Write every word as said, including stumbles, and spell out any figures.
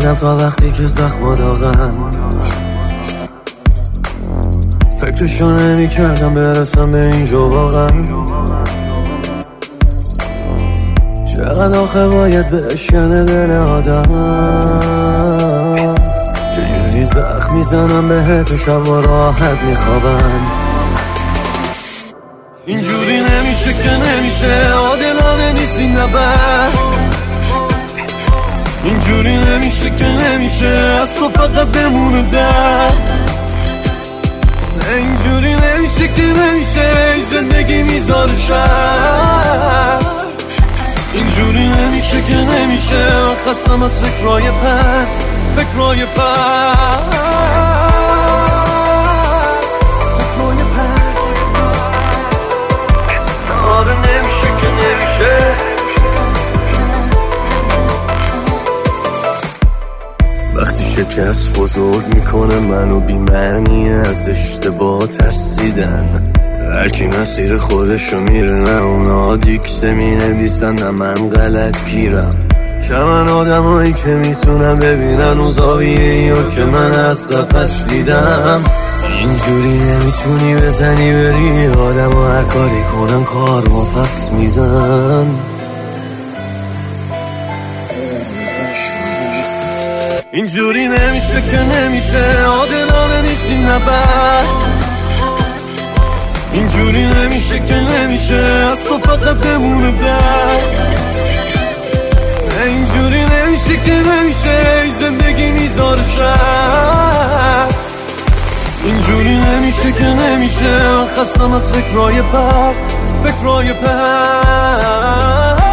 میکردم تا وقتی که زخم داغن، فکرشو نمیکردم برسم به اینجا واقعا. چقدر آخه باید بشکنه دل آدم، چجوری زخم میزنم بهت و شب و راحت میخوابم. اینجوری نمیشه که نمیشه، عادلانه نیست این نبرد. اینجوری نمیشه که نمیشه، از تو فقط بمونه درد. اینجوری نمیشه که نمیشه، زندگی میذاره شر. اینجوری نمیشه که نمیشه، خستم از فکرهای پرت، فکرهای پرت، فکرهای پرت. آره نمیشه که نمیشه. وقتی شکست بزرگ میکنه منو بی‌معنی، از اشتباه ترسیدن. هرکی مسیر خودشو میره، نه اونا دیکته می نویسن نه من غلط گیرم. شمن آدمایی که میتونم ببینن اون زاویه‌ایو که من از قفس دیدم. اینجوری نمیتونی بزنی بری، آدم و هر کاری کنن کار ما پس میدن. اینجوری نمیشه که نمیشه، عادلانه نیست این نبرد. اینجوری نمیشه که نمیشه، از تو فقط بمونه درد. اینجوری نمیشه که نمیشه، زندگی میذاره شر. اینجوری نمیشه که نمیشه، خستم از فکرهای پرت، فکرهای پرت.